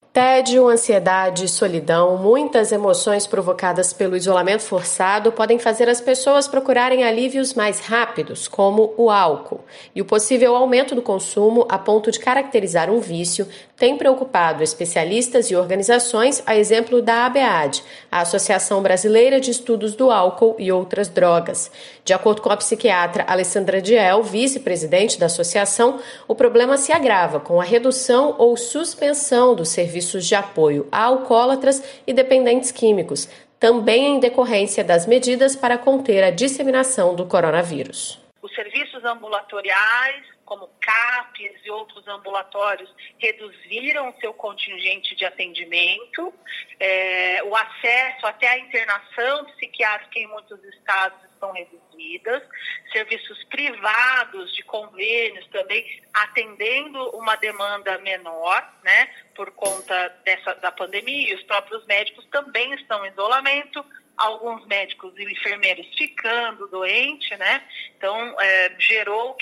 Tédio, ansiedade, solidão, muitas emoções provocadas pelo isolamento forçado podem fazer as pessoas procurarem alívios mais rápidos, como o álcool. E o possível aumento do consumo, a ponto de caracterizar um vício, tem preocupado especialistas e organizações, a exemplo da ABAD, a Associação Brasileira de Estudos do Álcool e Outras Drogas. De acordo com a psiquiatra Alessandra Diel, vice-presidente da associação, o problema se agrava com a redução ou suspensão dos serviços de apoio a alcoólatras e dependentes químicos, também em decorrência das medidas para conter a disseminação do coronavírus. Os serviços ambulatoriais, como CAPs e outros ambulatórios, reduziram seu contingente de atendimento. O acesso até a internação psiquiátrica em muitos estados estão reduzidas. Serviços privados de convênios também atendendo uma demanda menor, né, por conta da pandemia, e os próprios médicos também estão em isolamento. Alguns médicos e enfermeiros ficando doentes, né? Então, gerou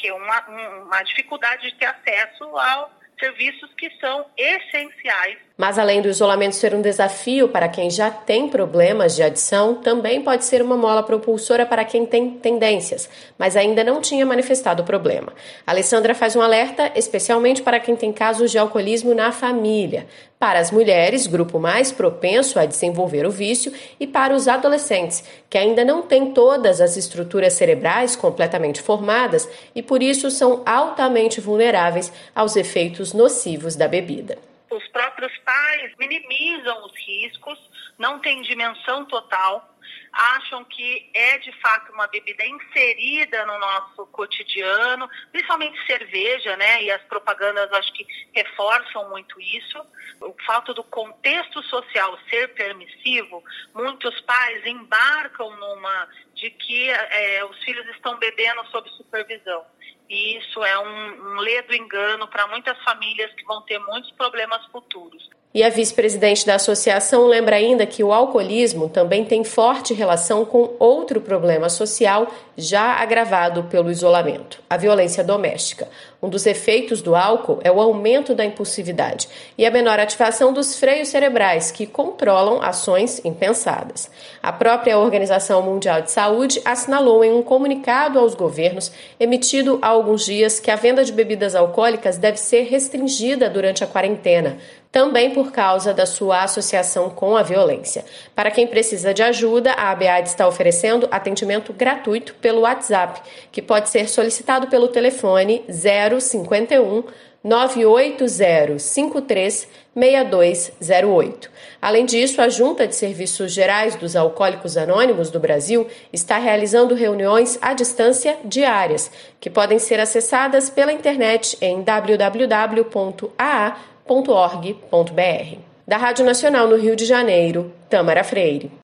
uma dificuldade de ter acesso aos serviços que são essenciais. Mas além do isolamento ser um desafio para quem já tem problemas de adição, também pode ser uma mola propulsora para quem tem tendências, mas ainda não tinha manifestado o problema. A Alessandra faz um alerta especialmente para quem tem casos de alcoolismo na família, para as mulheres, grupo mais propenso a desenvolver o vício, e para os adolescentes, que ainda não têm todas as estruturas cerebrais completamente formadas e por isso são altamente vulneráveis aos efeitos nocivos da bebida. Os próprios pais minimizam os riscos, não têm dimensão total, acham que é de fato uma bebida inserida no nosso cotidiano, principalmente cerveja, né? E as propagandas acho que reforçam muito isso. O fato do contexto social ser permissivo, muitos pais embarcam de que os filhos estão bebendo sob supervisão. E isso é um ledo engano para muitas famílias que vão ter muitos problemas futuros. E a vice-presidente da associação lembra ainda que o alcoolismo também tem forte relação com outro problema social já agravado pelo isolamento, a violência doméstica. Um dos efeitos do álcool é o aumento da impulsividade e a menor ativação dos freios cerebrais, que controlam ações impensadas. A própria Organização Mundial de Saúde assinalou em um comunicado aos governos, emitido há alguns dias, que a venda de bebidas alcoólicas deve ser restringida durante a quarentena, também por causa da sua associação com a violência. Para quem precisa de ajuda, a ABAD está oferecendo atendimento gratuito pelo WhatsApp, que pode ser solicitado pelo telefone 051 980 53 6208. Além disso, a Junta de Serviços Gerais dos Alcoólicos Anônimos do Brasil está realizando reuniões à distância diárias, que podem ser acessadas pela internet em www.aa.org.br. Da Rádio Nacional no Rio de Janeiro, Tâmara Freire.